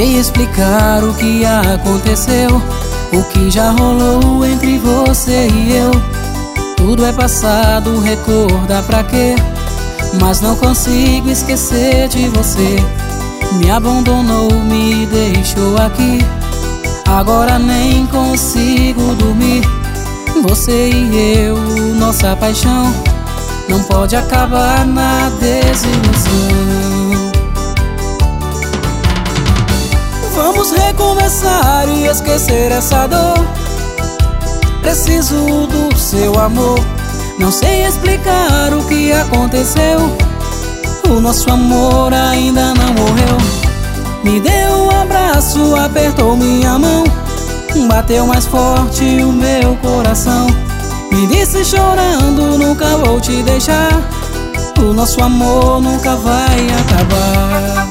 sei explicar o que aconteceu, o que já rolou entre você e eu. Tudo é passado, recordar pra quê? Mas não consigo esquecer de você. Me abandonou, me deixou aqui. Agora nem consigo dormir. Você e eu, nossa paixão não pode acabar na desilusão. Vamos recomeçar e esquecer essa dor. Preciso do seu amor. Não sei explicar o que aconteceu. O nosso amor ainda não morreu. Me deu um abraço, apertou minha mão, bateu mais forte o meu coração. Me disse chorando, nunca vou te deixar. O nosso amor nunca vai acabar.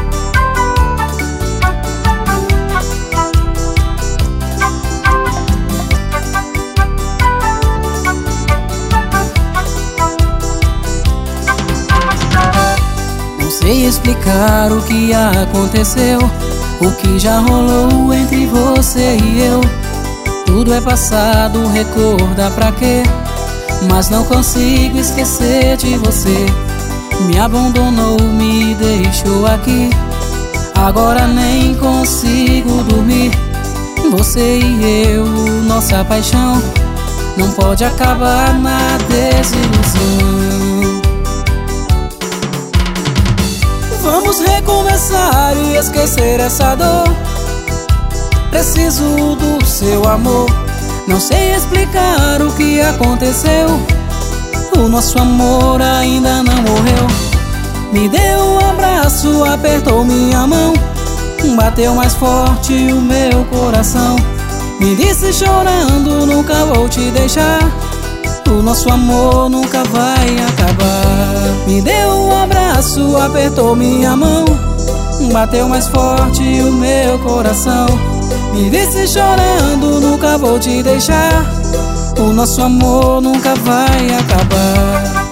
Sei explicar o que aconteceu, o que já rolou entre você e eu. Tudo é passado, recordar pra quê? Mas não consigo esquecer de você. Me abandonou, me deixou aqui. Agora nem consigo dormir. Você e eu, nossa paixão não pode acabar na desilusão. Vamos recomeçar e esquecer essa dor. Preciso do seu amor. Não sei explicar o que aconteceu. O nosso amor ainda não morreu. Me deu um abraço, apertou minha mão, bateu mais forte o meu coração. Me disse chorando, nunca vou te deixar. O nosso amor nunca vai acabar. Me deu um abraço, apertou minha mão, bateu mais forte o meu coração. Me disse chorando, nunca vou te deixar. O nosso amor nunca vai acabar.